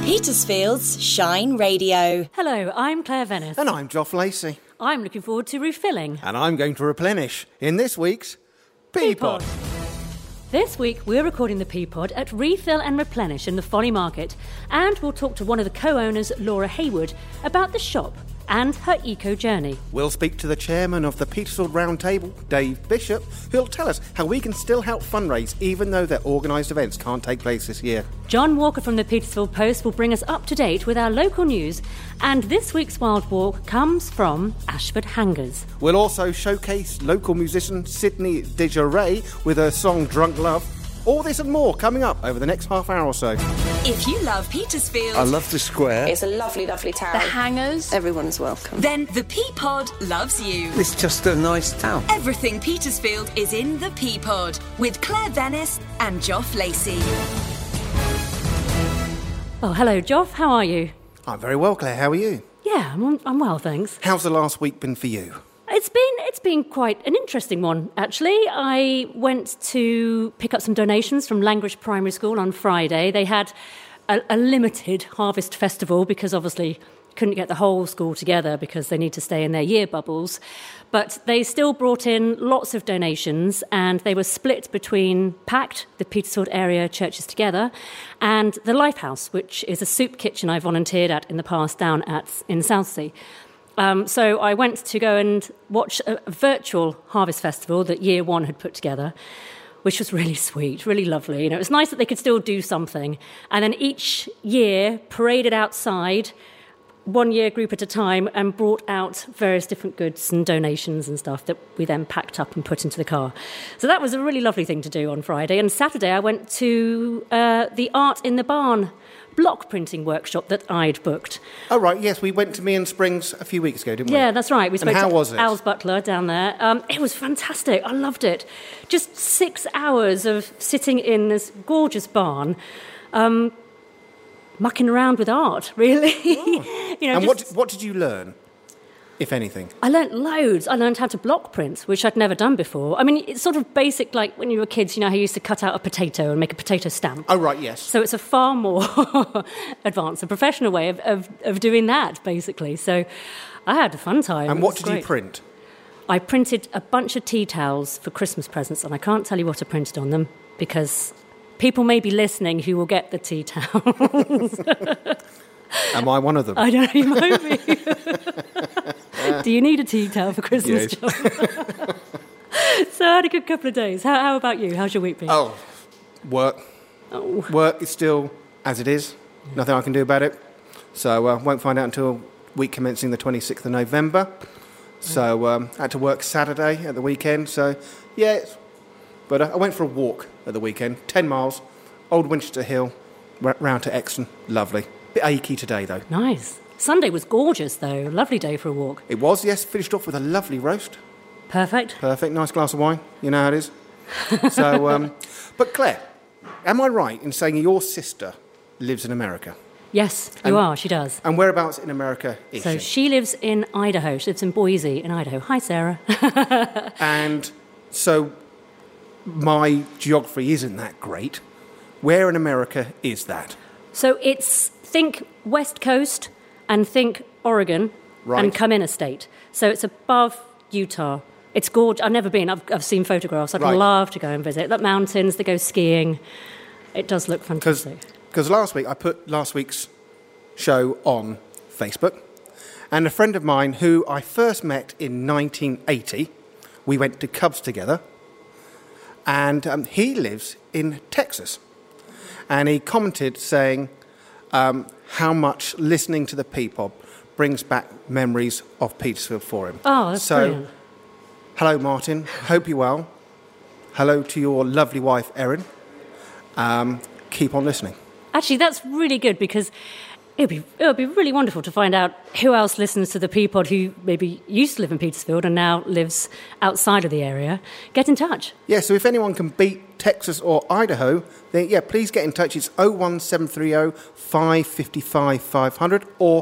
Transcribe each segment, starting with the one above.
Petersfield's Shine Radio. Hello, I'm Claire Venice. And I'm Joff Lacey. I'm looking forward to refilling. And I'm going to replenish in this week's Peapod. This week we're recording the Peapod at Refill and Replenish in the Folly Market, and we'll talk to one of the co-owners, Laura Haywood, about the shop and her eco-journey. We'll speak to the chairman of the Petersfield Round Table, Dave Bishop, who'll tell us how we can still help fundraise even though their organised events can't take place this year. John Walker from the Petersfield Post will bring us up to date with our local news, and this week's Wild Walk comes from Ashford Hangers. We'll also showcase local musician Sydney Desjardins with her song Drunk Love. All this and more coming up over the next half hour or so. If you love Petersfield, I love the square. It's a lovely, lovely town. the Hangers, Everyone's welcome. then the Peapod loves you. It's just a nice town. Everything Petersfield is in the Peapod with Claire Venice and Joff Lacey. Oh, hello, Joff. How are you? I'm very well, Claire. How are you? Yeah, I'm well, thanks. How's the last week been for you? It's been quite an interesting one, actually. I went to pick up some donations from Langridge Primary School on Friday. They had a limited harvest festival because obviously couldn't get the whole school together because they need to stay in their year bubbles. But they still brought in lots of donations, and they were split between PACT, the Petersfield Area Churches Together, and the Lifehouse, which is a soup kitchen I volunteered at in the past down in Southsea. So I went to go and watch a virtual harvest festival that Year One had put together, which was really sweet, really lovely. You know, it was nice that they could still do something. And then each year paraded outside, one year group at a time, and brought out various different goods and donations and stuff that we then packed up and put into the car. So that was a really lovely thing to do on Friday. And Saturday I went to the Art in the Barn block printing workshop that I'd booked. Oh, right, yes, we went to Meehan Springs a few weeks ago, didn't we? Yeah, that's right. We spoke how to was it? Als Butler down there. It was fantastic. I loved it. Just 6 hours of sitting in this gorgeous barn, mucking around with art, really. Oh. You know, and what did you learn, if anything? I learnt loads. I learned how to block print, which I'd never done before. I mean, it's sort of basic, like when you were kids, you know how you used to cut out a potato and make a potato stamp? Oh, right, yes. So it's a far more advanced, a professional way of doing that, basically. So I had a fun time. And what did you print? I printed a bunch of tea towels for Christmas presents, and I can't tell you what I printed on them because people may be listening who will get the tea towels. Am I one of them? I don't know, you might be. Do you need a tea towel for Christmas, Yes. John? So I had a good couple of days. How about you? How's your week been? Oh, work. Oh. Work is still as it is. Nothing I can do about it. So won't find out until week commencing the 26th of November. So had to work Saturday at the weekend. So, yeah. But I went for a walk at the weekend. 10 miles. Old Winchester Hill. Round to Exton. Lovely. Bit achy today, though. Nice. Sunday was gorgeous, though. Lovely day for a walk. It was, yes. Finished off with a lovely roast. Perfect. Perfect. Nice glass of wine. You know how it is. So, but Claire, am I right in saying your sister lives in America? Yes, you are. She does. And whereabouts in America is So she? she lives in Idaho. She lives in Boise in Idaho. Hi, Sarah. And so my geography isn't that great. Where in America is that? So think West Coast and think Oregon and come in a state. So it's above Utah. It's gorgeous. I've never been. I've seen photographs. I'd love to go and visit. The mountains, they go skiing. It does look fantastic. Because last week, I put last week's show on Facebook. And a friend of mine who I first met in 1980, we went to Cubs together. And he lives in Texas. And he commented saying how much listening to the Peapod brings back memories of Petersfield for him. Oh, that's brilliant. Hello, Martin. Hope you're well. Hello to your lovely wife, Erin. Keep on listening. Actually, that's really good because it would be really wonderful to find out who else listens to the Peapod who maybe used to live in Petersfield and now lives outside of the area. Get in touch. Yeah, so if anyone can beat Texas or Idaho, then yeah, please get in touch. It's 01730 555 500 or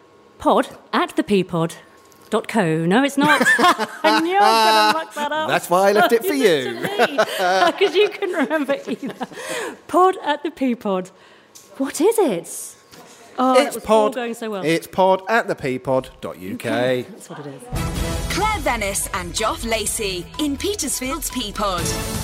pod@thepeapod.co. No, it's not. I knew I was going to muck that up. That's why I left it for you. Because you couldn't remember either. Pod@thepeapod. What is it? Oh, it's that was pod. all going so well. It's pod at thepeapod.uk. That's what it is. Claire Venice and Joff Lacey in Petersfield's Peapod.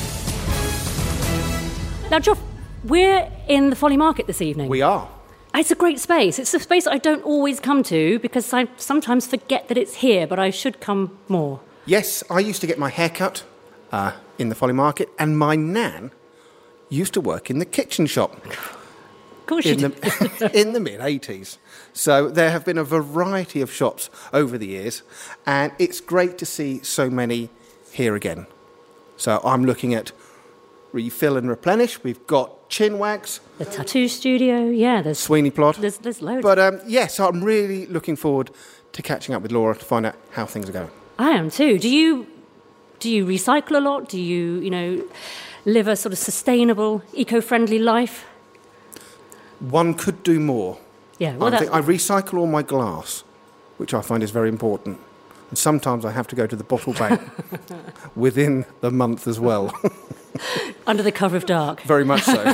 Now, Joff, we're in the Folly Market this evening. We are. It's a great space. It's a space I don't always come to because I sometimes forget that it's here, but I should come more. Yes, I used to get my hair cut in the Folly Market, and my nan used to work in the kitchen shop. Of course you did. In the mid-'80s. So there have been a variety of shops over the years, and it's great to see so many here again. So I'm looking at Refill and Replenish. We've got Chinwags. The tattoo studio, yeah. There's Sweeney Plod. There's loads. But yes, I'm really looking forward to catching up with Laura to find out how things are going. I am too. Do you recycle a lot? Do you live a sort of sustainable, eco-friendly life? One could do more. Yeah. Well, I recycle all my glass, which I find is very important. And sometimes I have to go to the bottle bank within the month as well. Under the cover of dark. Very much so.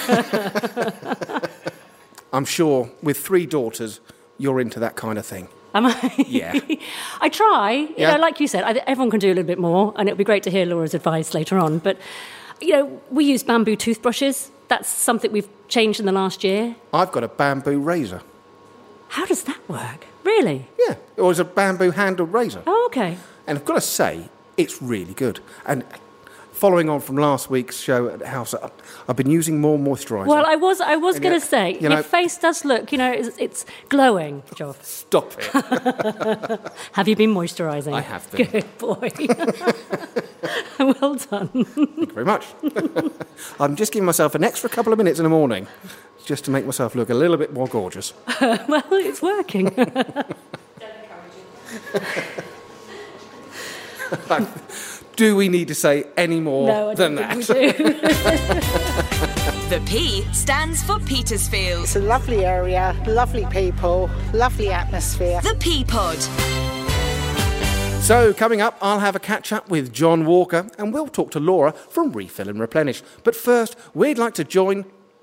I'm sure with 3 daughters, you're into that kind of thing. Am I? Yeah. I try. Yeah. Like you said, everyone can do a little bit more, and it'll be great to hear Laura's advice later on. But, we use bamboo toothbrushes. That's something we've changed in the last year. I've got a bamboo razor. How does that work? Really? Yeah, it was a bamboo-handled razor. Oh, okay. And I've got to say, it's really good. And following on from last week's show at the house, I've been using more moisturiser. Well, I was going to say, your face does look, it's glowing, Joff. Stop it. Have you been moisturising? I have been. Good boy. Well done. Thank you very much. I'm just giving myself an extra couple of minutes in the morning just to make myself look a little bit more gorgeous. Well, it's working. Do we need to say any more than that? No, I don't think we do. The P stands for Petersfield. It's a lovely area, lovely people, lovely atmosphere. The Peapod. So, coming up, I'll have a catch-up with John Walker and we'll talk to Laura from Refill and Replenish. But first, we'd like to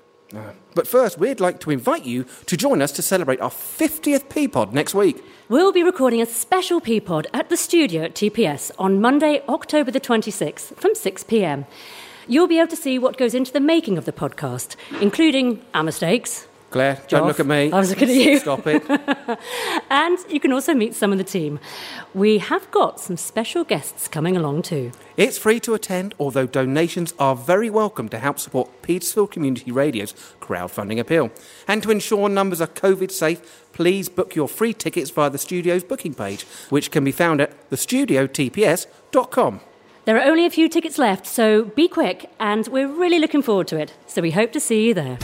invite you to join us to celebrate our 50th Peapod next week. We'll be recording a special Peapod at the studio at TPS on Monday, October the 26th from 6 p.m. You'll be able to see what goes into the making of the podcast, including our mistakes. Claire, don't look at me. I was looking at you. Stop it. And you can also meet some of the team. We have got some special guests coming along too. It's free to attend, although donations are very welcome to help support Petersfield Community Radio's crowdfunding appeal. And to ensure numbers are COVID safe, please book your free tickets via the studio's booking page, which can be found at thestudiotps.com. There are only a few tickets left, so be quick, and we're really looking forward to it. So we hope to see you there.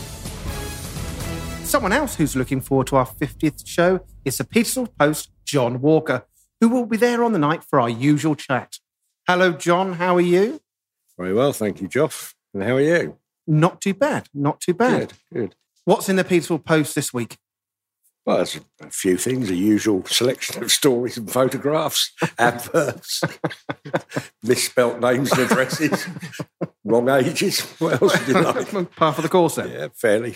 Someone else who's looking forward to our 50th show is the Petersfield Post, John Walker, who will be there on the night for our usual chat. Hello, John. How are you? Very well, thank you, Joff. And how are you? Not too bad. Not too bad. Good. What's in the Petersfield Post this week? Well, there's a few things, a usual selection of stories and photographs, adverts, misspelt names and addresses, wrong ages. What else would you like? Par for the course, then. Yeah, fairly.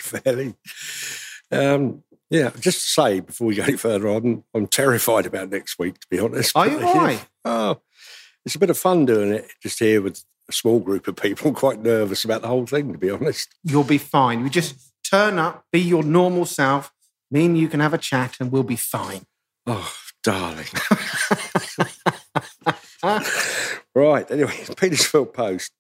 Just to say, before we go any further on, I'm terrified about next week, to be honest. Are you? Why? Oh, it's a bit of fun doing it, just here with a small group of people. I'm quite nervous about the whole thing, to be honest. You'll be fine. You just turn up, be your normal self. Me and you can have a chat and we'll be fine. Oh, darling. Right, anyway, Petersfield Post.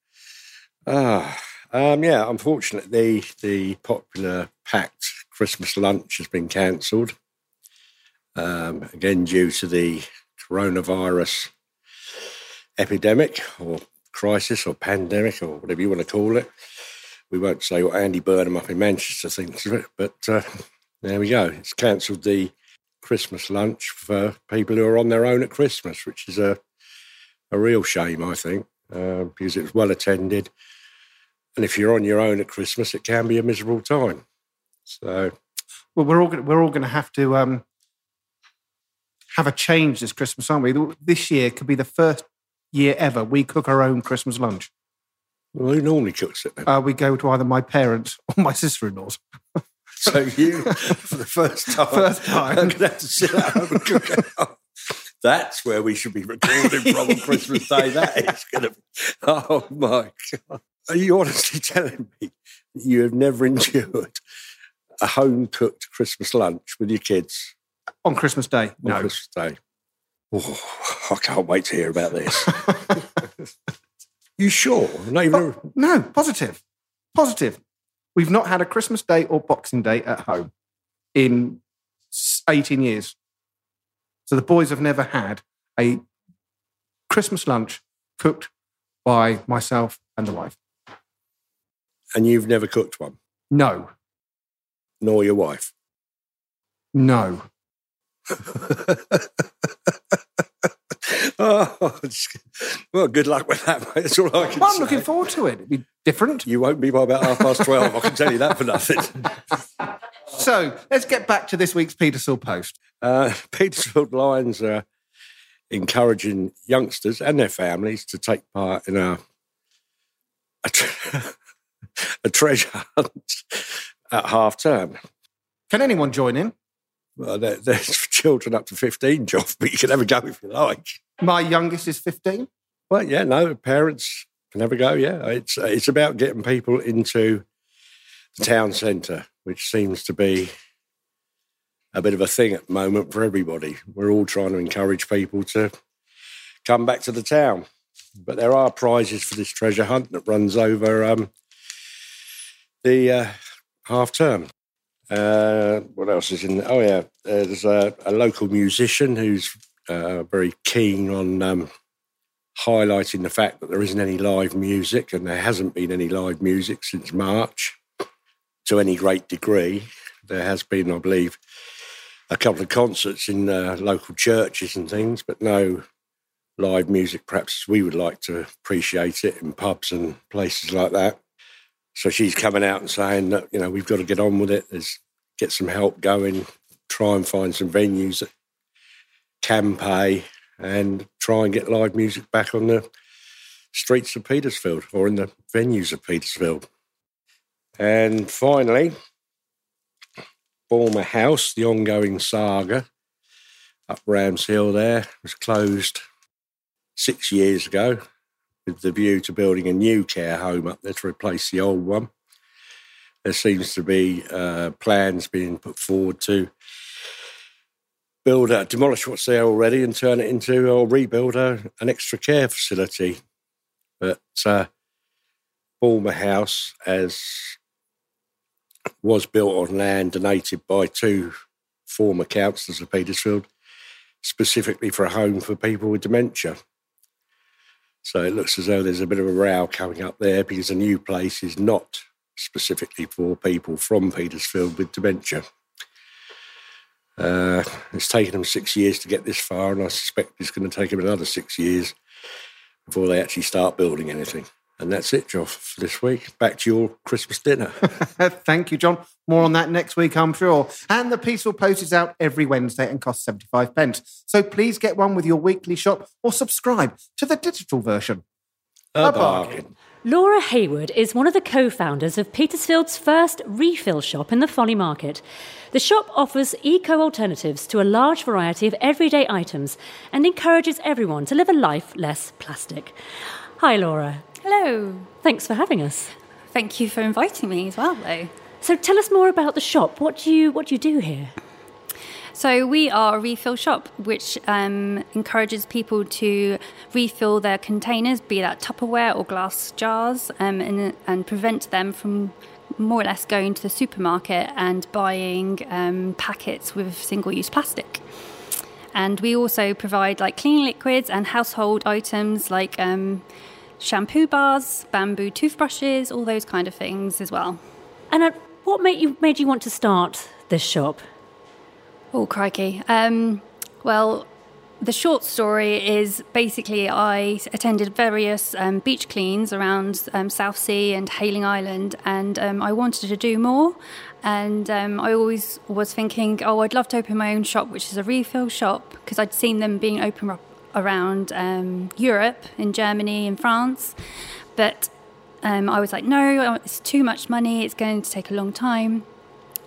Unfortunately, the popular packed Christmas lunch has been cancelled. Again, due to the coronavirus epidemic or crisis or pandemic or whatever you want to call it. We won't say what Andy Burnham up in Manchester thinks of it, but there we go. It's cancelled the Christmas lunch for people who are on their own at Christmas, which is a real shame, I think, because it was well attended. And if you're on your own at Christmas, it can be a miserable time. So, well, we're all going to have to have a change this Christmas, aren't we? This year could be the first year ever we cook our own Christmas lunch. Well, who normally cooks it then? We go to either my parents or my sister-in-law's. So you, for the first time, are going to have to sit at home and cook out. That's where we should be recording from on Christmas Day. That is going to be... Oh, my God. Are you honestly telling me that you have never endured a home-cooked Christmas lunch with your kids? On Christmas Day? No. On Christmas Day. Oh, I can't wait to hear about this. You sure? No, positive. Positive. We've not had a Christmas Day or Boxing Day at home in 18 years. So the boys have never had a Christmas lunch cooked by myself and the wife. And you've never cooked one? No. Nor your wife? No. Oh, well, good luck with that, mate. That's all I can say. I'm looking forward to it. It'll be different. You won't be by about 12:30, I can tell you that for nothing. So, let's get back to this week's Petersfield Post. Petersfield Lions are encouraging youngsters and their families to take part in a treasure hunt at half-term. Can anyone join in? Well, there's for children up to 15, Joff, but you can have a go if you like. My youngest is 15. Well, yeah, no, parents can have a go, yeah. It's about getting people into the town centre, which seems to be a bit of a thing at the moment for everybody. We're all trying to encourage people to come back to the town. But there are prizes for this treasure hunt that runs over the half-term. What else is in there? Oh, yeah, there's a local musician who's very keen on highlighting the fact that there isn't any live music, and there hasn't been any live music since March to any great degree. There has been, I believe, a couple of concerts in local churches and things, but no live music, perhaps we would like to appreciate it in pubs and places like that. So she's coming out and saying that, you know, we've got to get on with it. Get some help going, try and find some venues that can pay and try and get live music back on the streets of Petersfield or in the venues of Petersfield. And finally, Bulmer House, the ongoing saga up Rams Hill there, was closed 6 years ago with the view to building a new care home up there to replace the old one. There seems to be plans being put forward to demolish what's there already and turn it into, or rebuild an extra care facility. But Bulmer House, as was built on land donated by two former councillors of Petersfield, specifically for a home for people with dementia. So it looks as though there's a bit of a row coming up there because the new place is not specifically for people from Petersfield with dementia. It's taken them 6 years to get this far, and I suspect it's going to take them another 6 years before they actually start building anything. And that's it, Joff, for this week. Back to your Christmas dinner. Thank you, John. More on that next week, I'm sure. And the Petersfield Post is out every Wednesday and costs 75p. So please get one with your weekly shop or subscribe to the digital version. A bargain. Laura Hayward is one of the co-founders of Petersfield's first refill shop in the Folly Market. The shop offers eco-alternatives to a large variety of everyday items and encourages everyone to live a life less plastic. Hi, Laura. Hello. Thanks for having us. Thank you for inviting me as well, though. So tell us more about the shop. What do you do here? So we are a refill shop which encourages people to refill their containers, be that Tupperware or glass jars, and prevent them from more or less going to the supermarket and buying packets with single-use plastic. And we also provide like cleaning liquids and household items like shampoo bars, bamboo toothbrushes, all those kind of things as well. And what made you want to start this shop? Oh, crikey. Well, the short story is basically I attended various beach cleans around Southsea and Hayling Island, and I wanted to do more. And I always was thinking, I'd love to open my own shop, which is a refill shop, because I'd seen them being open up around Europe, in Germany and France. But I was like, no, it's too much money. It's going to take a long time.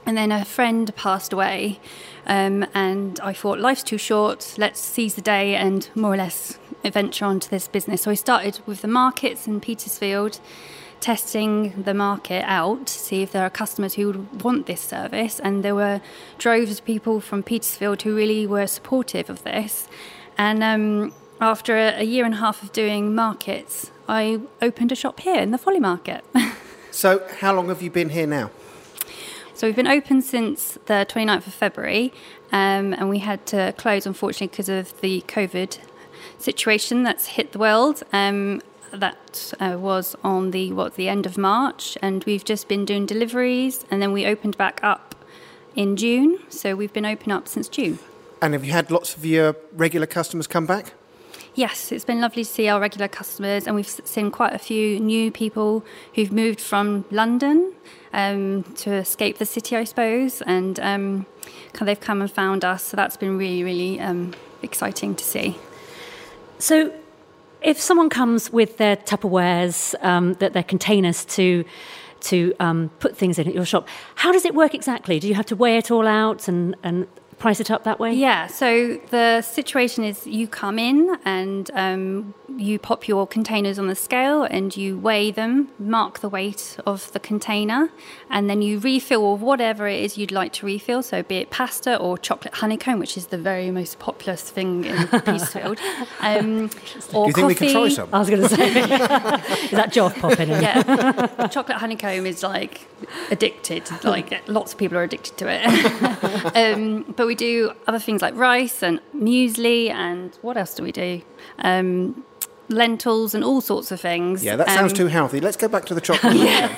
And then a friend passed away, and I thought, life's too short, let's seize the day and more or less venture onto this business. So I started with the markets in Petersfield, testing the market out to see if there are customers who would want this service. And there were droves of people from Petersfield who really were supportive of this. And after a year and a half of doing markets, I opened a shop here in the Folly Market. So how long have you been here now? So we've been open since the 29th of February, and we had to close, unfortunately, because of the COVID situation that's hit the world. That was on the end of March, and we've just been doing deliveries, and then we opened back up in June. So we've been open up since June. And have you had lots of your regular customers come back? Yes, it's been lovely to see our regular customers, and we've seen quite a few new people who've moved from London to escape the city, I suppose, and they've come and found us. So that's been really, really exciting to see. So if someone comes with their Tupperwares, their containers to put things in at your shop, how does it work exactly? Do you have to weigh it all out and price it up that way? Yeah, so the situation is you come in and you pop your containers on the scale and you weigh them, mark the weight of the container, and then you refill with whatever it is you'd like to refill, so be it pasta or chocolate honeycomb, which is the very most popular thing in Petersfield. Or Do you think coffee. we can try some? I was going to say, is that Joff popping in? Yeah, chocolate honeycomb is like addicted. Like lots of people are addicted to it. But we do other things like rice and muesli, and what else do we do? Lentils and all sorts of things. Yeah, that sounds too healthy. Let's go back to the chocolate.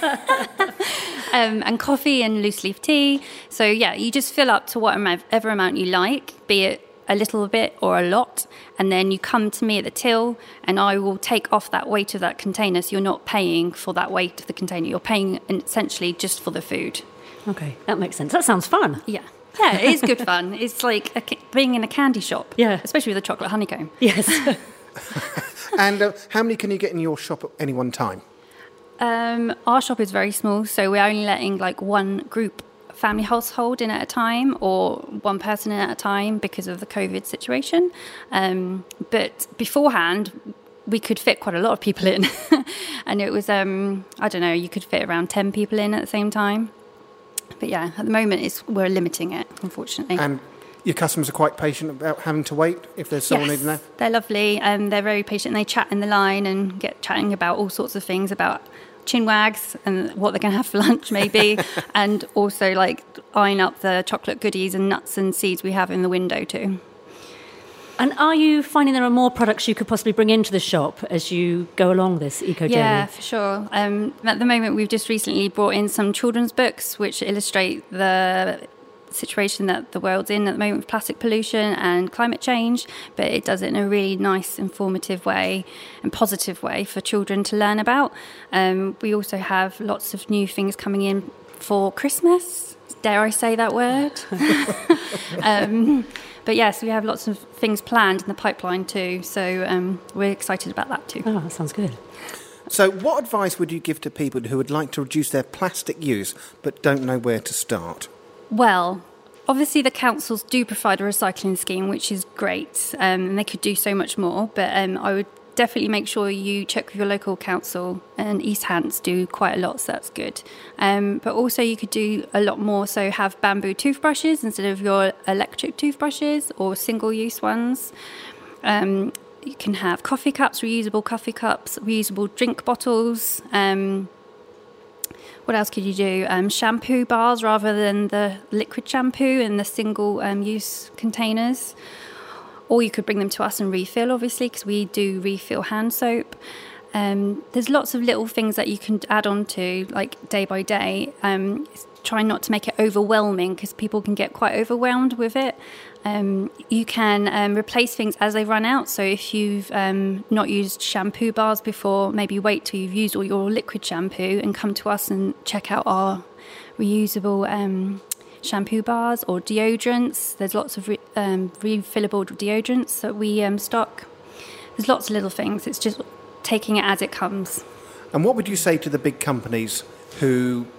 And coffee and loose leaf tea. So yeah, you just fill up to whatever amount you like, be it a little bit or a lot, and then you come to me at the till and I will take off that weight of that container, so you're not paying for that weight of the container, you're paying essentially just for the food. Okay, that makes sense. That sounds fun. Yeah, it is good fun. It's like being in a candy shop. Yeah. Especially with the chocolate honeycomb. Yes. And how many can you get in your shop at any one time? Our shop is very small, so we're only letting like one group family household in at a time, or one person in at a time because of the COVID situation. But beforehand, we could fit quite a lot of people in. And it was, I don't know, you could fit around 10 people in at the same time. But yeah, at the moment, we're limiting it, unfortunately. And your customers are quite patient about having to wait if there's someone in there? They're lovely. They're very patient. They chat in the line and get chatting about all sorts of things, about chinwags and what they're going to have for lunch maybe, and also like eyeing up the chocolate goodies and nuts and seeds we have in the window too. And are you finding there are more products you could possibly bring into the shop as you go along this eco journey? Yeah, for sure. At the moment, we've just recently brought in some children's books which illustrate the situation that the world's in at the moment with plastic pollution and climate change, but it does it in a really nice, informative way and positive way for children to learn about. We also have lots of new things coming in for Christmas. Dare I say that word? But yes, we have lots of things planned in the pipeline too, so we're excited about that too. Oh, that sounds good. So what advice would you give to people who would like to reduce their plastic use but don't know where to start? Well, obviously the councils do provide a recycling scheme, which is great, and they could do so much more, but I would definitely make sure you check with your local council, and East Hants do quite a lot, so that's good. But also you could do a lot more, so have bamboo toothbrushes instead of your electric toothbrushes or single-use ones. You can have coffee cups, reusable drink bottles. What else could you do? Shampoo bars rather than the liquid shampoo in the single-use containers. Or you could bring them to us and refill, obviously, because we do refill hand soap. There's lots of little things that you can add on to, like day by day. Try not to make it overwhelming, because people can get quite overwhelmed with it. You can replace things as they run out. So if you've not used shampoo bars before, maybe wait till you've used all your liquid shampoo and come to us and check out our reusable shampoo bars or deodorants. There's lots of refillable deodorants that we stock. There's lots of little things. It's just taking it as it comes. And what would you say to the big companies who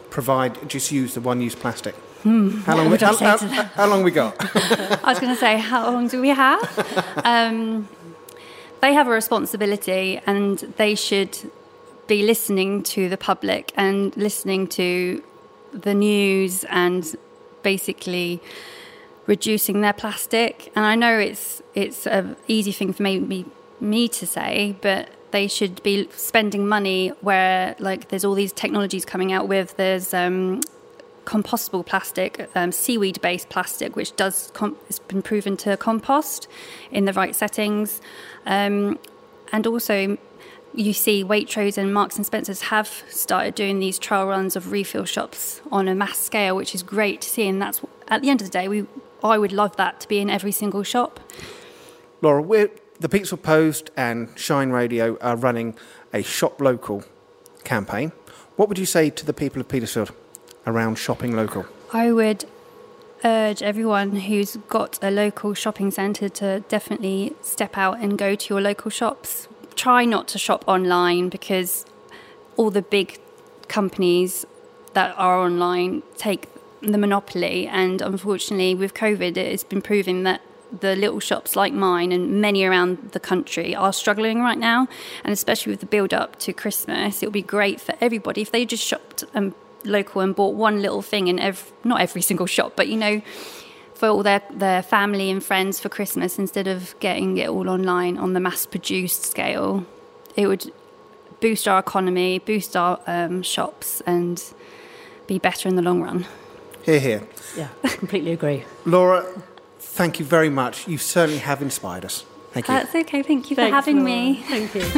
just use the one-use plastic? How long we got? I was going to say, how long do we have? They have a responsibility, and they should be listening to the public and listening to the news and basically reducing their plastic. And I know it's an easy thing for me to say, but they should be spending money where, like, there's all these technologies coming out with. There's compostable plastic, seaweed-based plastic, which it's been proven to compost in the right settings. And also, you see Waitrose and Marks and Spencer's have started doing these trial runs of refill shops on a mass scale, which is great to see. And that's, at the end of the day, I would love that to be in every single shop. Laura, the Petersfield Post and Shine Radio are running a Shop Local campaign. What would you say to the people of Petersfield around shopping local? I would urge everyone who's got a local shopping centre to definitely step out and go to your local shops. Try not to shop online, because all the big companies that are online take the monopoly, and unfortunately with COVID it's been proven that the little shops like mine and many around the country are struggling right now, and especially with the build up to Christmas, it would be great for everybody if they just shopped local and bought one little thing in not every single shop, but for all their family and friends for Christmas, instead of getting it all online on the mass-produced scale. It would boost our economy, boost our shops, and be better in the long run. Hear, hear. Yeah, completely agree. Laura, thank you very much. You certainly have inspired us. Thank you. That's okay. Thank you for having me. Thank you.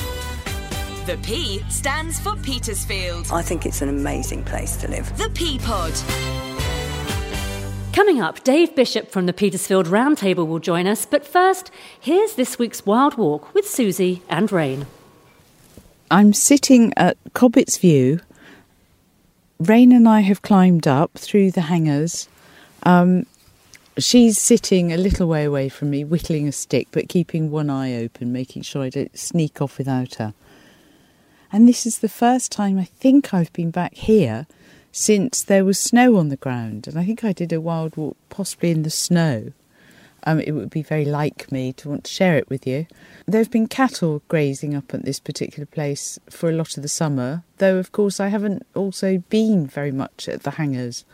The P stands for Petersfield. I think it's an amazing place to live. The P-Pod. Coming up, Dave Bishop from the Petersfield Roundtable will join us. But first, here's this week's Wild Walk with Susie and Rain. I'm sitting at Cobbett's View. Rain and I have climbed up through the hangars. She's sitting a little way away from me, whittling a stick, but keeping one eye open, making sure I don't sneak off without her. And this is the first time I think I've been back here since there was snow on the ground. And I think I did a wild walk possibly in the snow. It would be very like me to want to share it with you. There have been cattle grazing up at this particular place for a lot of the summer, though, of course, I haven't also been very much at the hangars.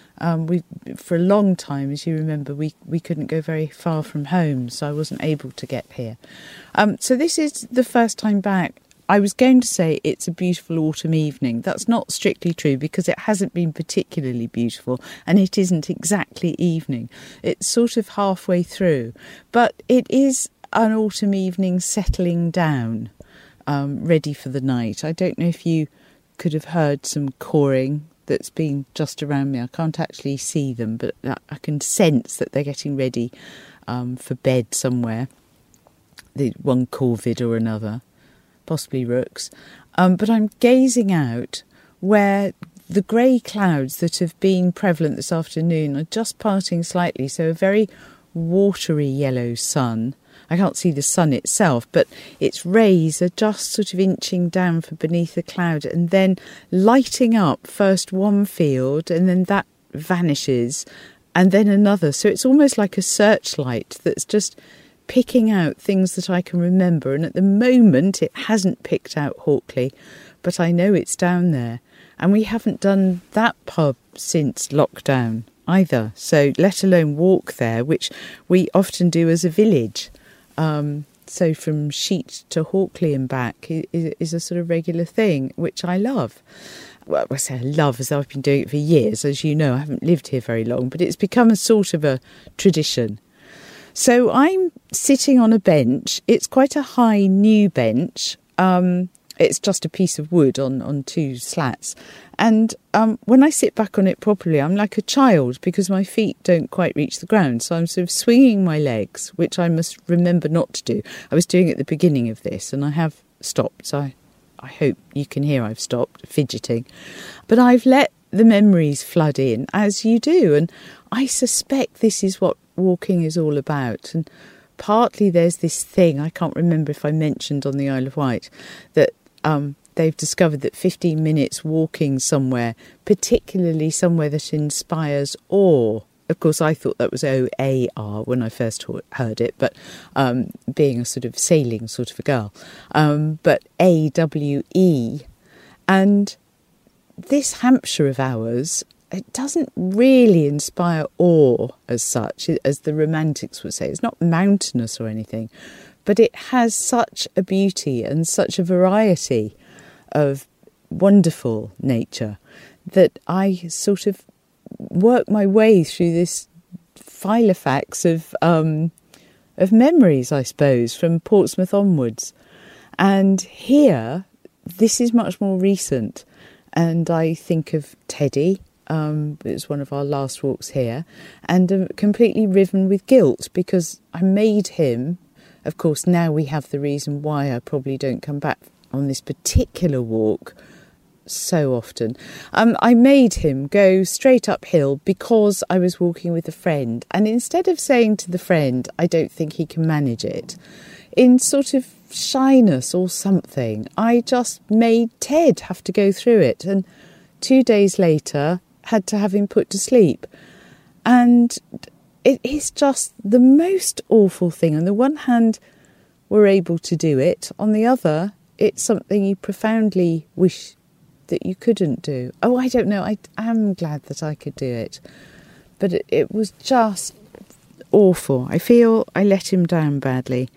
For a long time, as you remember, we couldn't go very far from home, so I wasn't able to get here. So this is the first time back. I was going to say it's a beautiful autumn evening. That's not strictly true, because it hasn't been particularly beautiful, and it isn't exactly evening. It's sort of halfway through. But it is an autumn evening settling down, ready for the night. I don't know if you could have heard some cawing that's been just around me. I can't actually see them, but I can sense that they're getting ready for bed somewhere. The one corvid or another. Possibly rooks. But I'm gazing out where the grey clouds that have been prevalent this afternoon are just parting slightly, so a very watery yellow sun. I can't see the sun itself, but its rays are just sort of inching down from beneath the cloud and then lighting up first one field, and then that vanishes, and then another. So it's almost like a searchlight that's just picking out things that I can remember, and at the moment it hasn't picked out Hawkley, but I know it's down there, and we haven't done that pub since lockdown either, so let alone walk there, which we often do as a village. So from Sheet to Hawkley and back is a sort of regular thing, which I love. Well, I say I love as though I've been doing it for years. As you know, I haven't lived here very long, but it's become a sort of a tradition. So I'm sitting on a bench. It's quite a high new bench. It's just a piece of wood on two slats. And when I sit back on it properly, I'm like a child because my feet don't quite reach the ground. So I'm sort of swinging my legs, which I must remember not to do. I was doing it at the beginning of this and I have stopped. So I hope you can hear I've stopped fidgeting. But I've let the memories flood in, as you do. And I suspect this is what walking is all about. And partly there's this thing, I can't remember if I mentioned on the Isle of Wight, that they've discovered that 15 minutes walking somewhere, particularly somewhere that inspires awe. Of course, I thought that was OAR when I first heard it, but being a sort of sailing sort of a girl. But AWE. And this Hampshire of ours, it doesn't really inspire awe as such, as the romantics would say. It's not mountainous or anything, but it has such a beauty and such a variety of wonderful nature that I sort of work my way through this Filofax of memories, I suppose, from Portsmouth onwards. And here, this is much more recent. And I think of Teddy, it was one of our last walks here, and I'm completely riven with guilt because I made him. Of course, now we have the reason why I probably don't come back on this particular walk so often. I made him go straight uphill because I was walking with a friend, and instead of saying to the friend, I don't think he can manage it, in sort of shyness or something, I just made Ted have to go through it, and 2 days later had to have him put to sleep. And it is just the most awful thing. On the one hand, we're able to do it. On the other, it's something you profoundly wish that you couldn't do. Oh, I don't know. I am glad that I could do it. But it was just awful. I feel I let him down badly.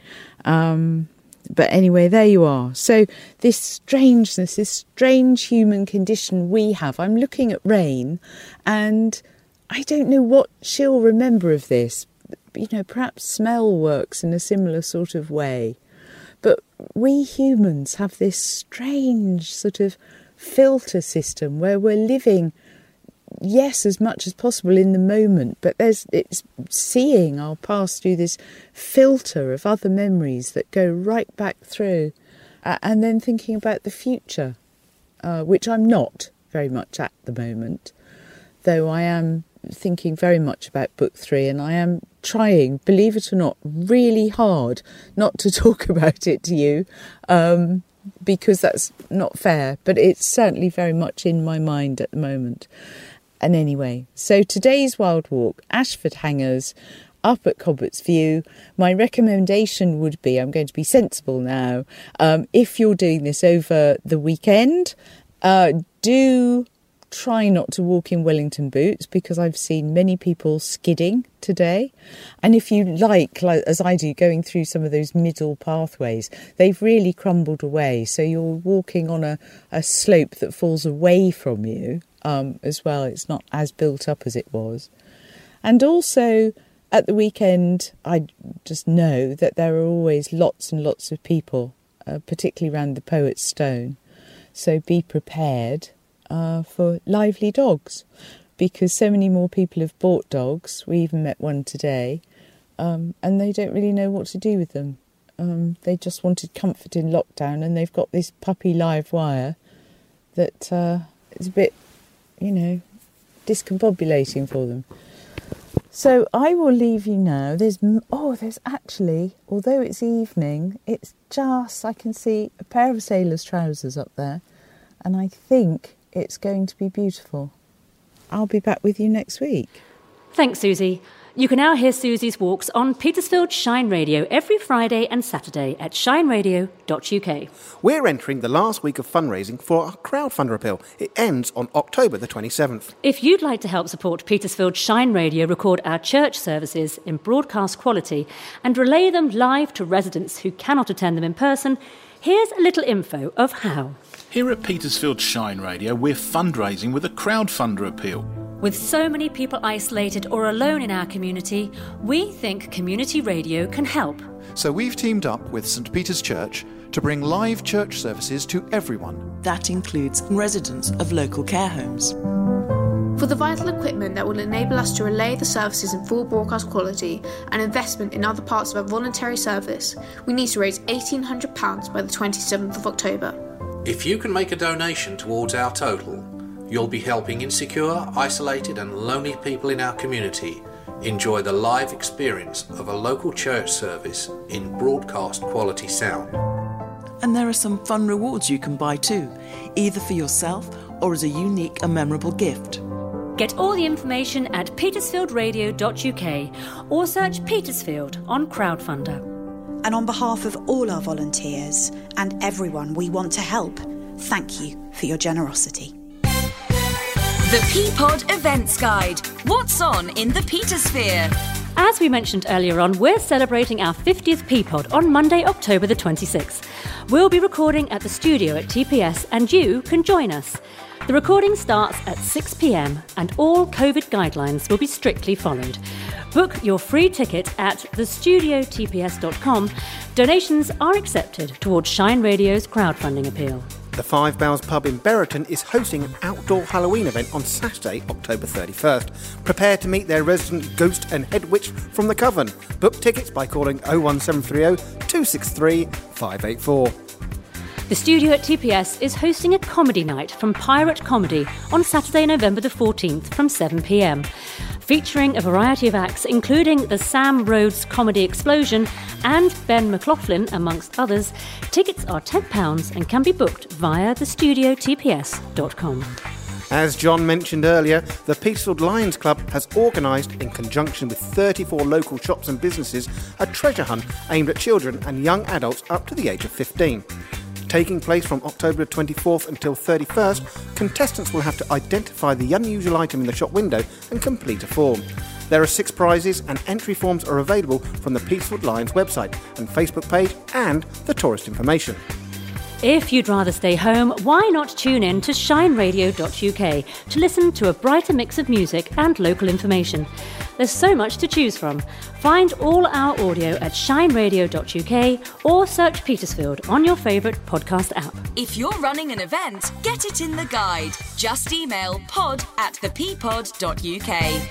But anyway, there you are. So this strangeness, this strange human condition we have. I'm looking at Rain and I don't know what she'll remember of this. You know, perhaps smell works in a similar sort of way. But we humans have this strange sort of filter system where we're living, yes, as much as possible in the moment, but it's seeing our past through this filter of other memories that go right back through, and then thinking about the future, which I'm not very much at the moment, though I am thinking very much about book 3, and I am trying, believe it or not, really hard not to talk about it to you, because that's not fair, but it's certainly very much in my mind at the moment. And anyway, so today's Wild Walk, Ashford Hangers, up at Cobbett's View. My recommendation would be, I'm going to be sensible now, if you're doing this over the weekend, do try not to walk in Wellington boots, because I've seen many people skidding today. And if you like, as I do, going through some of those middle pathways, they've really crumbled away. So you're walking on a slope that falls away from you as well. It's not as built up as it was. And also at the weekend, I just know that there are always lots and lots of people, particularly around the Poet's Stone. So be prepared for lively dogs, because so many more people have bought dogs. We even met one today, and they don't really know what to do with them. They just wanted comfort in lockdown, and they've got this puppy live wire that is a bit, discombobulating for them. So I will leave you now. There's actually, although it's evening, it's just, I can see a pair of sailor's trousers up there, and I think it's going to be beautiful. I'll be back with you next week. Thanks, Susie. You can now hear Susie's walks on Petersfield Shine Radio every Friday and Saturday at shineradio.uk. We're entering the last week of fundraising for our crowdfunder appeal. It ends on October the 27th. If you'd like to help support Petersfield Shine Radio record our church services in broadcast quality and relay them live to residents who cannot attend them in person, here's a little info of how. Here at Petersfield Shine Radio, we're fundraising with a crowdfunder appeal. With so many people isolated or alone in our community, we think community radio can help. So we've teamed up with St Peter's Church to bring live church services to everyone. That includes residents of local care homes. For the vital equipment that will enable us to relay the services in full broadcast quality and investment in other parts of our voluntary service, we need to raise £1,800 by the 27th of October. If you can make a donation towards our total, you'll be helping insecure, isolated and lonely people in our community enjoy the live experience of a local church service in broadcast quality sound. And there are some fun rewards you can buy too, either for yourself or as a unique and memorable gift. Get all the information at petersfieldradio.uk or search Petersfield on Crowdfunder. And on behalf of all our volunteers and everyone we want to help, thank you for your generosity. The Peapod Events Guide. What's on in the Petersphere? As we mentioned earlier on, we're celebrating our 50th Peapod on Monday, October the 26th. We'll be recording at the studio at TPS and you can join us. The recording starts at 6 p.m. and all COVID guidelines will be strictly followed. Book your free ticket at thestudiotps.com. Donations are accepted towards Shine Radio's crowdfunding appeal. The Five Bells pub in Berriton is hosting an outdoor Halloween event on Saturday, October 31st. Prepare to meet their resident ghost and head witch from the coven. Book tickets by calling 01730 263 584. The studio at TPS is hosting a comedy night from Pirate Comedy on Saturday, November the 14th from 7 p.m. Featuring a variety of acts, including the Sam Rhodes Comedy Explosion and Ben McLaughlin, amongst others. Tickets are £10 and can be booked via thestudiotps.com. As John mentioned earlier, the Petersfield Lions Club has organised, in conjunction with 34 local shops and businesses, a treasure hunt aimed at children and young adults up to the age of 15. Taking place from October 24th until 31st, contestants will have to identify the unusual item in the shop window and complete a form. There are 6 prizes and entry forms are available from the Petersfield Lions website and Facebook page and the tourist information. If you'd rather stay home, why not tune in to shineradio.uk to listen to a brighter mix of music and local information? There's so much to choose from. Find all our audio at shineradio.uk or search Petersfield on your favourite podcast app. If you're running an event, get it in the guide. Just email pod@thepeapod.uk.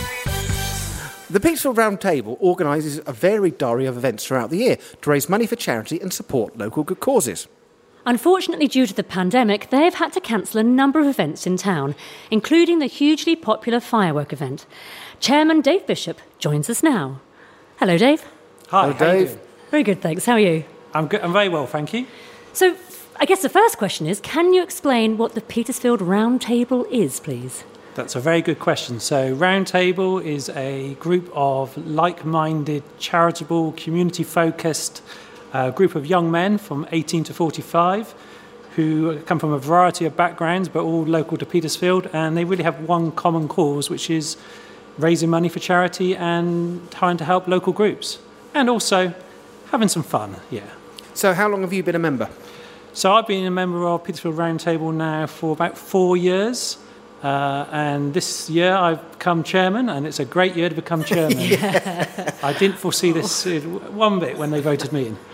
The Petersfield Round Table organises a varied diary of events throughout the year to raise money for charity and support local good causes. Unfortunately, due to the pandemic, they've had to cancel a number of events in town, including the hugely popular firework event. Chairman Dave Bishop joins us now. Hello, Dave. Hi, Hello, Dave. Very good, thanks. How are you? I'm good. I'm very well, thank you. So, I guess the first question is, can you explain what the Petersfield Round Table is, please? That's a very good question. So, Round Table is a group of like-minded, charitable, community-focused group of young men from 18 to 45 who come from a variety of backgrounds, but all local to Petersfield, and they really have one common cause, which is raising money for charity and trying to help local groups, and also having some fun, yeah. So how long have you been a member? So I've been a member of Petersfield Round Table now for about 4 years, and this year I've become chairman, and it's a great year to become chairman. I didn't foresee this one bit when they voted me in.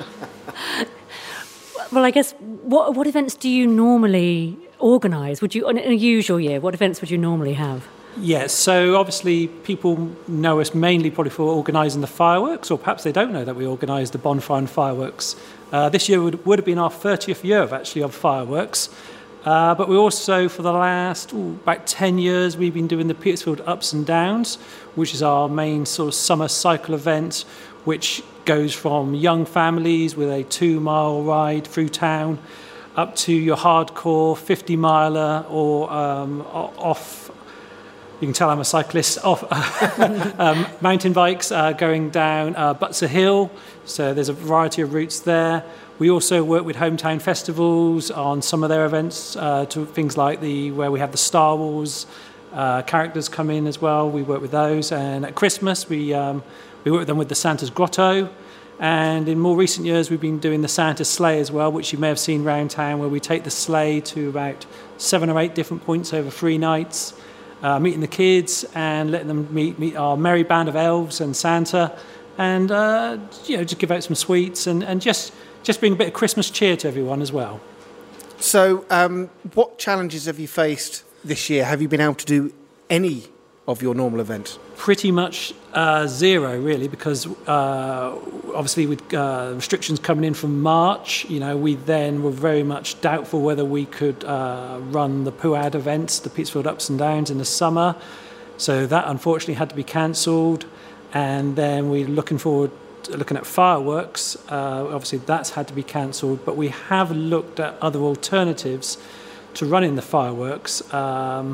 Well, I guess, what events do you normally organise? Would you, in a usual year, what events would you normally have? Yes, so obviously people know us mainly probably for organising the fireworks, or perhaps they don't know that we organise the bonfire and fireworks. This year would have been our 30th year of fireworks. But we also, for the last about 10 years, we've been doing the Petersfield Ups and Downs, which is our main sort of summer cycle event, which goes from young families with a 2-mile ride through town up to your hardcore 50-miler or off, you can tell I'm a cyclist, off mountain bikes going down Butser Hill. So there's a variety of routes there. We also work with hometown festivals on some of their events, to things like where we have the Star Wars characters come in as well. We work with those, and at Christmas we work with them with the Santa's Grotto. And in more recent years, we've been doing the Santa Sleigh as well, which you may have seen around town, where we take the sleigh to about 7 or 8 different points over 3 nights, meeting the kids and letting them meet our merry band of elves and Santa, and just give out some sweets and just bring a bit of Christmas cheer to everyone as well. So, what challenges have you faced this year? Have you been able to do any of your normal events? Pretty much zero, really, because obviously with restrictions coming in from March, we then were very much doubtful whether we could run the PUAD events, the Petersfield Ups and Downs, in the summer. So that unfortunately had to be cancelled. And then we're looking forward looking at fireworks, obviously that's had to be cancelled, but we have looked at other alternatives to running the fireworks. Some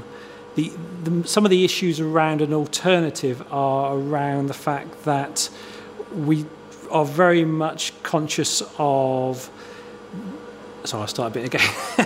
of the issues around an alternative are around the fact that we are very much conscious of... So I'll start a bit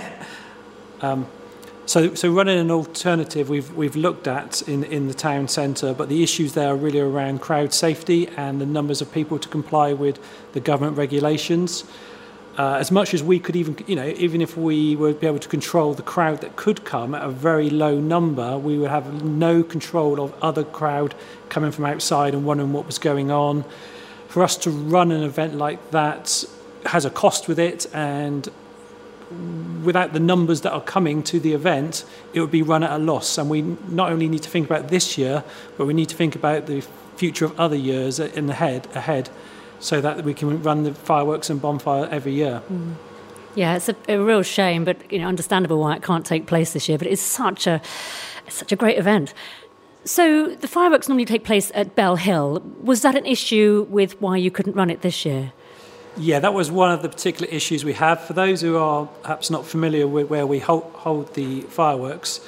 again. So running an alternative we've looked at in the town centre, but the issues there are really around crowd safety and the numbers of people to comply with the government regulations. As much as we could even if we were be able to control the crowd that could come at a very low number, we would have no control of other crowd coming from outside and wondering what was going on. For us to run an event like that has a cost with it, and without the numbers that are coming to the event, it would be run at a loss. And we not only need to think about this year, but we need to think about the future of other years ahead, so that we can run the fireworks and bonfire every year. Mm. Yeah, it's a real shame, but understandable why it can't take place this year. But it's such a great event. So the fireworks normally take place at Bell Hill. Was that an issue with why you couldn't run it this year? Yeah, that was one of the particular issues we have. For those who are perhaps not familiar with where we hold the fireworks,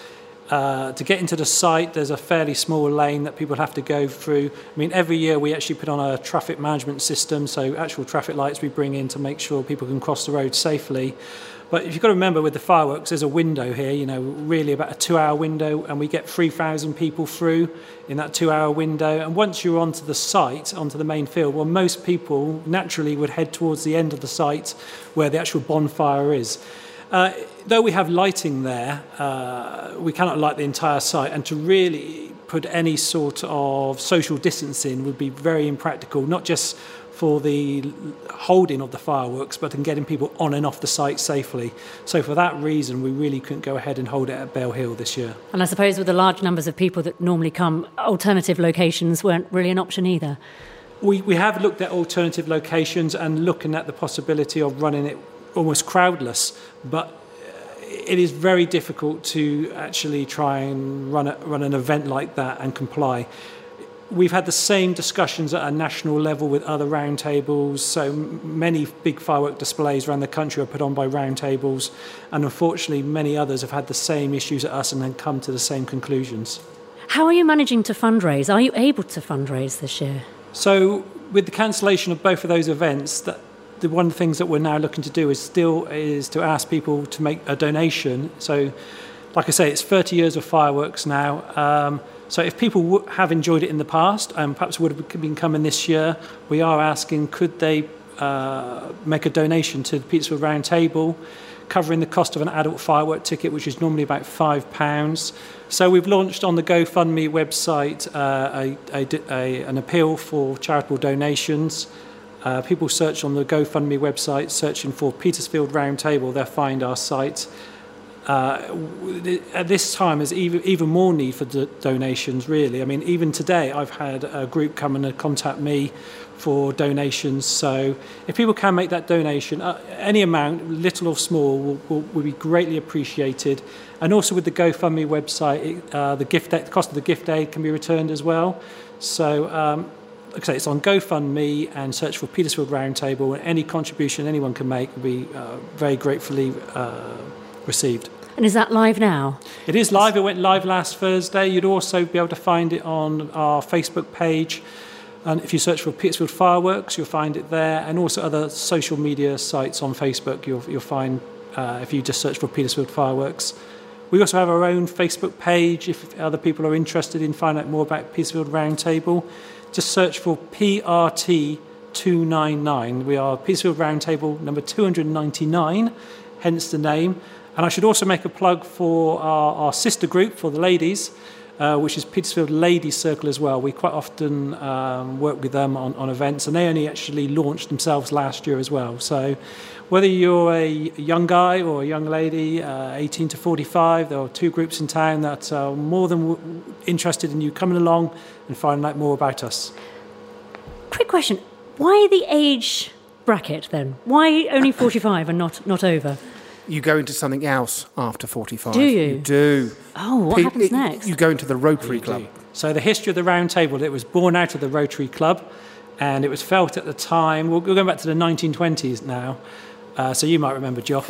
to get into the site, there's a fairly small lane that people have to go through. I mean, every year we actually put on a traffic management system, so actual traffic lights we bring in to make sure people can cross the road safely. But you've got to remember, with the fireworks, there's a window here, really about a 2-hour window, and we get 3,000 people through in that 2-hour window. And once you're onto the site, onto the main field, well, most people naturally would head towards the end of the site where the actual bonfire is. Though we have lighting there, we cannot light the entire site, and to really put any sort of social distancing would be very impractical, not just for the holding of the fireworks, but in getting people on and off the site safely. So for that reason, we really couldn't go ahead and hold it at Bell Hill this year. And I suppose with the large numbers of people that normally come, alternative locations weren't really an option either. We have looked at alternative locations and looking at the possibility of running it almost crowdless, but it is very difficult to actually try and run an event like that and comply. We've had the same discussions at a national level with other roundtables. So many big firework displays around the country are put on by roundtables, and unfortunately many others have had the same issues as us and then come to the same conclusions. How are you managing to fundraise? Are you able to fundraise this year? So with the cancellation of both of those events, one of the things that we're now looking to do is to ask people to make a donation. So like I say, it's 30 years of fireworks now. So if people have enjoyed it in the past and perhaps would have been coming this year, we are asking, could they make a donation to the Petersfield Round Table, covering the cost of an adult firework ticket, which is normally about £5. So we've launched on the GoFundMe website an appeal for charitable donations. People search on the GoFundMe website, searching for Petersfield Round Table, they'll find our site. At this time, there's even more need for donations, really. I mean, even today, I've had a group come and contact me for donations. So if people can make that donation, any amount, little or small, will be greatly appreciated. And also with the GoFundMe website, the cost of the gift aid can be returned as well. So like I say, it's on GoFundMe, and search for Petersfield Round Table, and any contribution anyone can make will be very gratefully received. And is that live now? It is live. It went live last Thursday. You'd also be able to find it on our Facebook page. And if you search for Petersfield Fireworks, you'll find it there. And also other social media sites on Facebook, you'll find if you just search for Petersfield Fireworks. We also have our own Facebook page if other people are interested in finding out more about Petersfield Round Table. Just search for PRT 299. We are Petersfield Round Table number 299, hence the name. And I should also make a plug for our sister group for the ladies, which is Petersfield Ladies Circle as well. We quite often work with them on events, and they only actually launched themselves last year as well. So whether you're a young guy or a young lady, 18 to 45, there are two groups in town that are more than interested in you coming along and finding out more about us. Quick question. Why the age bracket then? Why only 45 and not over? You go into something else after 45. Do you? You do. Oh, what happens next? You go into the Rotary Club. So the history of the Round Table, it was born out of the Rotary Club, And it was felt at the time, we're going back to the 1920s now, so you might remember, Geoff.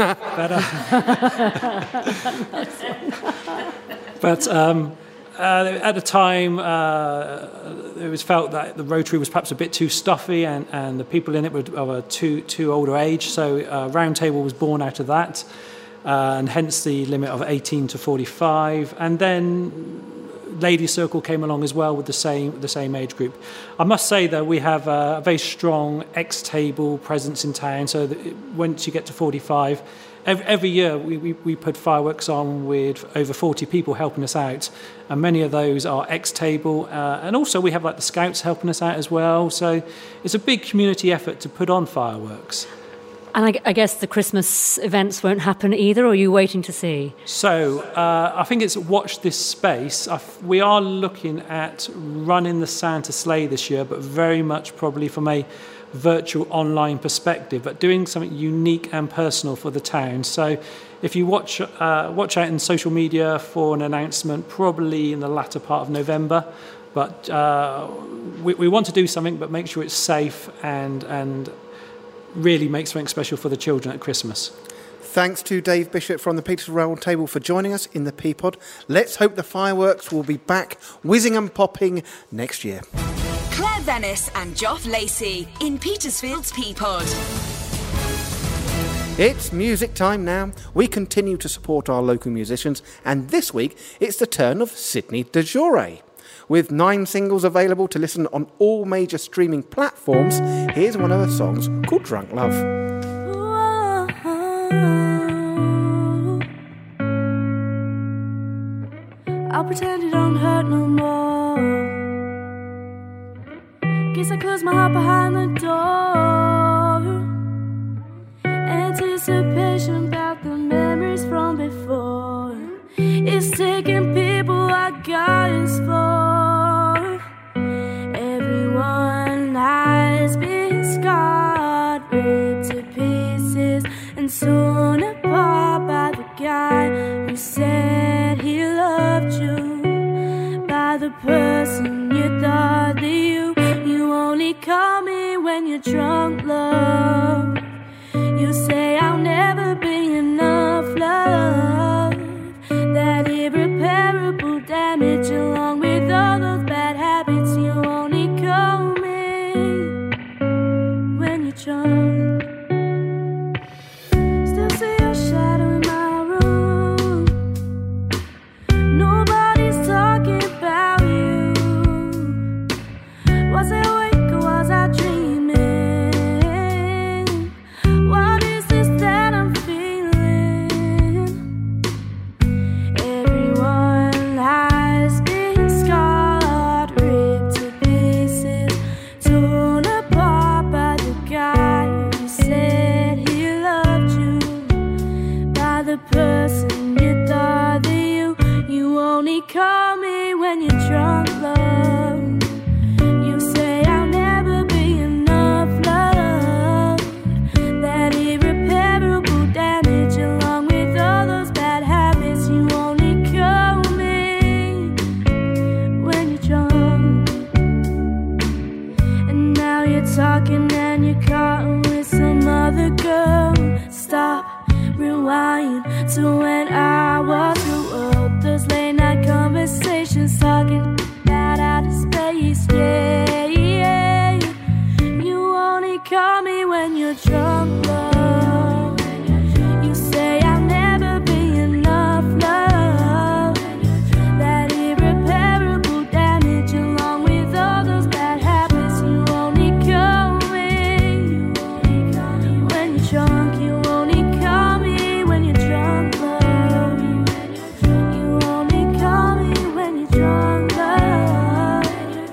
But at the time, it was felt that the Rotary was perhaps a bit too stuffy, and the people in it were of a too older age. So Round Table was born out of that, and hence the limit of 18 to 45. And then Ladies Circle came along as well with the same age group. I must say that we have a very strong X-Table presence in town. So that once you get to 45. Every year we put fireworks on with over 40 people helping us out, and many of those are X-Table, and also we have like the Scouts helping us out as well. So it's a big community effort to put on fireworks. And I guess the Christmas events won't happen either, or are you waiting to see? So I think it's watch this space. We are looking at running the Santa sleigh this year, but very much probably from a virtual online perspective, but doing something unique and personal for the town. So if you watch out in social media for an announcement, probably in the latter part of November. But we want to do something, but make sure it's safe and really make something special for the children at Christmas. Thanks to Dave Bishop from the Petersfield Round Table for joining us in the Peapod. Let's hope the fireworks will be back whizzing and popping next year. Claire Venice and Geoff Lacey in Petersfield's Peapod. It's music time now. We continue to support our local musicians, and this week it's the turn of Sydney DeJoray. With 9 singles available to listen on all major streaming platforms, here's one of her songs called Drunk Love. I'll pretend it don't hurt no more. Guess I close my heart behind the door. Anticipation about the memories from before. It's taking people I got is for. Everyone has been scarred, ripped to pieces, and torn apart by the guy who said he loved you, by the person you thought that you only call me when you're drunk, love. You say I'll never be enough, love. That irreparable damage, along with all those bad habits, you only call me when you're drunk. Still see your shadow in my room. Nobody's talking about you. Was it awake or was I dreaming? What is this that I'm feeling? Everyone has been scarred, ripped to pieces, torn apart by the guy who said he loved you, by the person you thought that you only call me when you're drunk, love. You say I'll never be enough, love. That irreparable damage, along with all those bad habits, you only call me when you're drunk. And now you're talking and you're caught with some other girl. Stop, rewind to when I was the world. Those late night conversations talking about outer space, yeah, yeah. You only call me when you're drunk, love. You say I'll never be enough, love. That irreparable damage, along with all those bad habits, you only call me when you're drunk. You only call me when you're drunk, love. You only call me when you're drunk, love.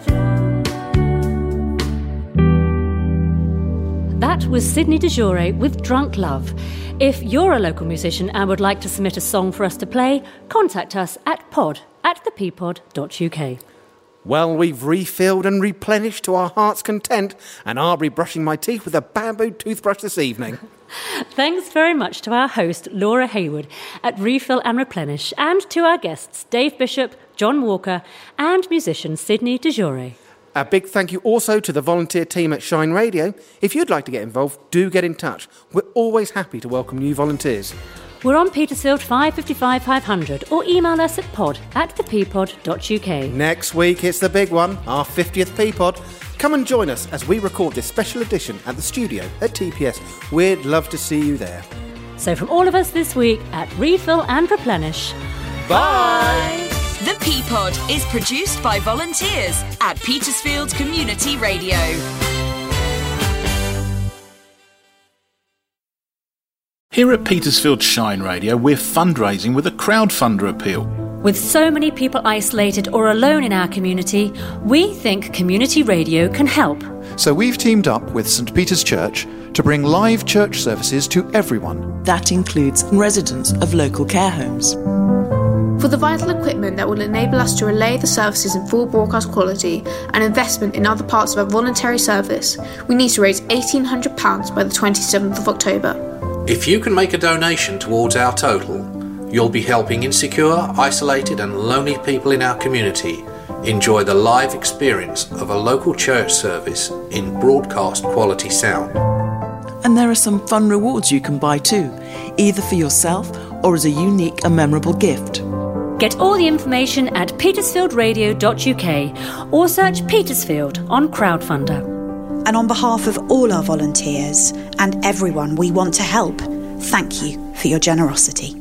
That was Sydney DeJoray with Drunk Love. If you're a local musician and would like to submit a song for us to play, contact us at pod@thepeapod.uk. Well, we've refilled and replenished to our heart's content, and I'll be brushing my teeth with a bamboo toothbrush this evening. Thanks very much to our host, Laura Hayward, at Refill and Replenish, and to our guests, Dave Bishop, John Walker, and musician Sydney DeJoray. A big thank you also to the volunteer team at Shine Radio. If you'd like to get involved, do get in touch. We're always happy to welcome new volunteers. We're on Petersfield 555 500 or email us at pod@thepeapod.uk. Next week, it's the big one, our 50th Peapod. Come and join us as we record this special edition at the studio at TPS. We'd love to see you there. So from all of us this week at Refill and Replenish, bye! The Peapod is produced by volunteers at Petersfield Community Radio. Here at Petersfield Shine Radio, we're fundraising with a crowdfunder appeal. with so many people isolated or alone in our community, we think community radio can help. So we've teamed up with St Peter's Church to bring live church services to everyone. That includes residents of local care homes. For the vital equipment that will enable us to relay the services in full broadcast quality and investment in other parts of our voluntary service, we need to raise £1,800 by the 27th of October. If you can make a donation towards our total, you'll be helping insecure, isolated and lonely people in our community enjoy the live experience of a local church service in broadcast quality sound. And there are some fun rewards you can buy too, either for yourself or as a unique and memorable gift. Get all the information at petersfieldradio.uk or search Petersfield on Crowdfunder. And on behalf of all our volunteers and everyone we want to help, thank you for your generosity.